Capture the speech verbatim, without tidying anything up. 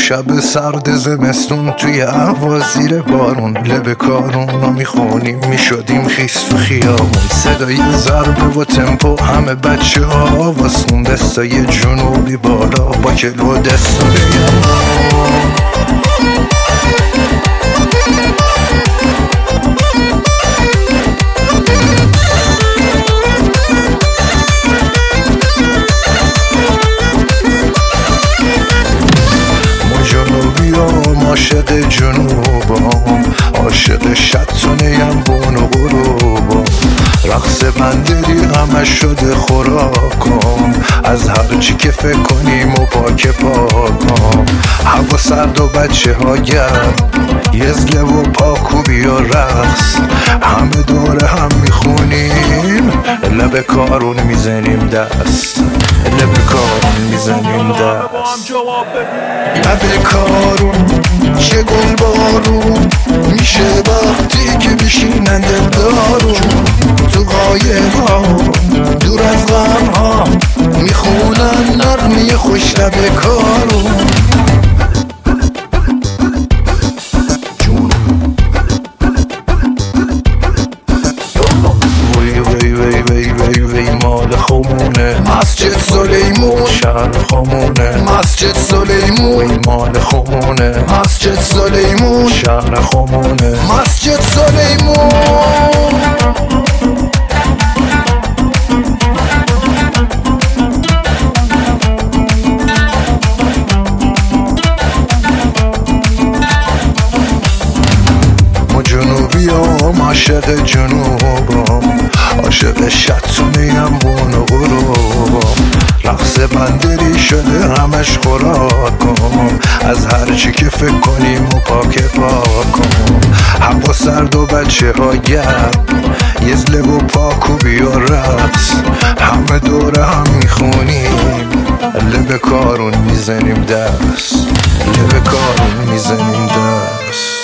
شب سرد زمستون توی هوا زیر بارون، لب کارون رو میخونیم میشدیم خیس تو خیابون. صدای ضربه و تمپو همه بچه ها واسون، دستای جنوبی بالا با کلو دست عاشق جنوبم، عاشق شطونیم بون و غروبم. رقص بندری همش شده خوراکم، از هر چی که فکر کنیم و پاک پاکم. هوا سرد و بچه ها گرم، یزله و پاکوبی و رقص، همه دور هم میخونیم، لب کارون میزنیم دست، لب کارون میزنیم دست. لب کارون چه گل بارون میشه وقتی که میشینن دلدارون، تو قایقا دور از غم ها میخونن نغمه خوش لب کارون. مال خمونه مسجد سلیمون، شهر خمونه مسجد سلیمون. مال خمونه مسجد سلیمون، شهر خمونه مسجد سلیمون. جنوبی هم عاشق جنوبم، عاشق شطونیم بون و غروبم. رقص بندری شده همش خوراکم، از هر چی که فکر کنیم و پاک پاکم. هوا سرد و بچه ها گرم، یزله و پاکوبی و رقص، همه دوره هم میخونیم، لب کارون میزنیم دست، لب کارون میزنیم دست.